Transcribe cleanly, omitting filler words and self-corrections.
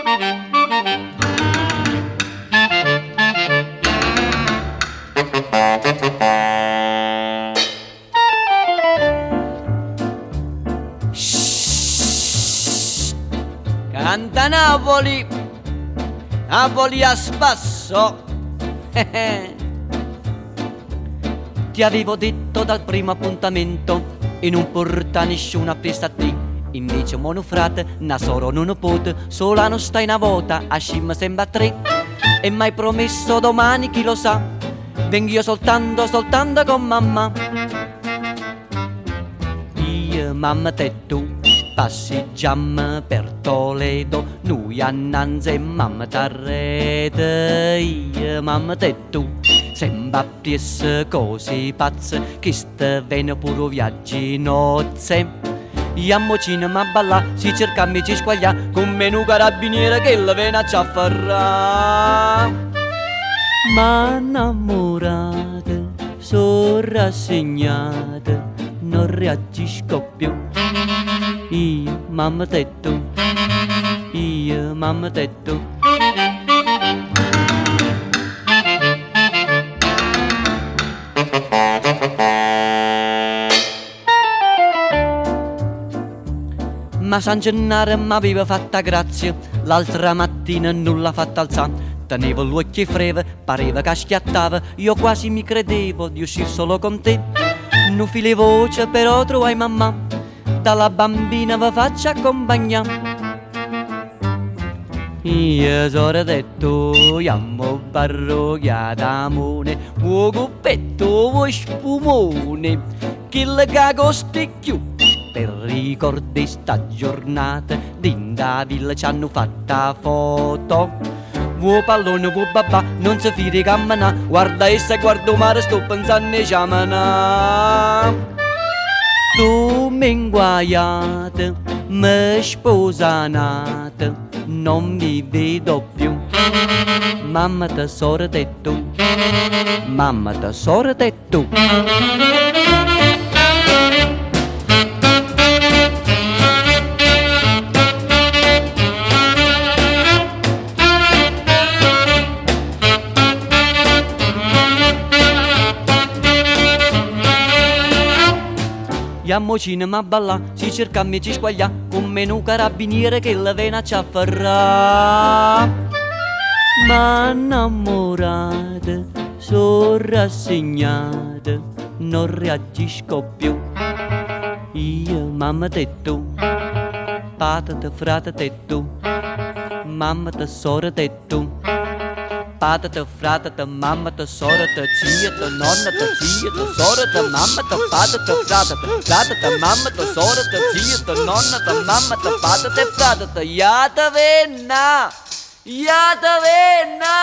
Canta Napoli, Napoli a spasso. Ti avevo detto dal primo appuntamento e non porta nessuna pista a te. Invece monofrate, nasoro non pote, sola non stai una volta, a scim sembra tre. E m'hai promesso domani, chi lo sa, vengo io soltanto con mamma. Io, mamma te tu, passeggiamo per Toledo, noi annanzi e mamma t'arrete. Io, mamma te tu, sembra piesse cose pazze, che ste vene pure viaggi nozze. Iammo cinema a ballà, si cerca amici squaglia, con meno carabiniere che la vena ci afferrà. Ma innamorate, sono rassegnate, non reagisco più. Io, mamma te tu, io, mamma te tu. Ma San Gennaro m'aveva fatta grazia, l'altra mattina non l'ha fatta alzare. Tenevo l'occhio freve, pareva che schiattava, io quasi mi credevo di uscire solo con te. Non file voce però trovai mamma, dalla bambina vi faccio accompagnare. Io sono detto, iammo parrocchia d'amore, vuoi cuppetto, vuoi spumone, che le cago sticchiù. Per ricordare sta giornata, d'inda villa ci hanno fatta foto. Vuoi pallone, vuoi babà, non si fide cammina, guarda essa e guardo mare, sto pensando a ciamana. Tu m'inguaiate, me sposanate, non mi vedo più. Mamma tesoro te tu, mamma tesoro te tu. Iammo cinema a ballà, si cerca amici squaglia, con meno carabiniere che la vena ci afferrà. Ma innamorate, sono rassegnate, non reagisco più. Io, mamma te tu, patate, frate te tu, mamma tesoro te tu. Patate, frate, mamma, sorete, zia, nonna, zia, sorete, mamma, patate, frate, mamma, sorete, zia, nonna, mamma, patate, frate, iată venna, iată venna.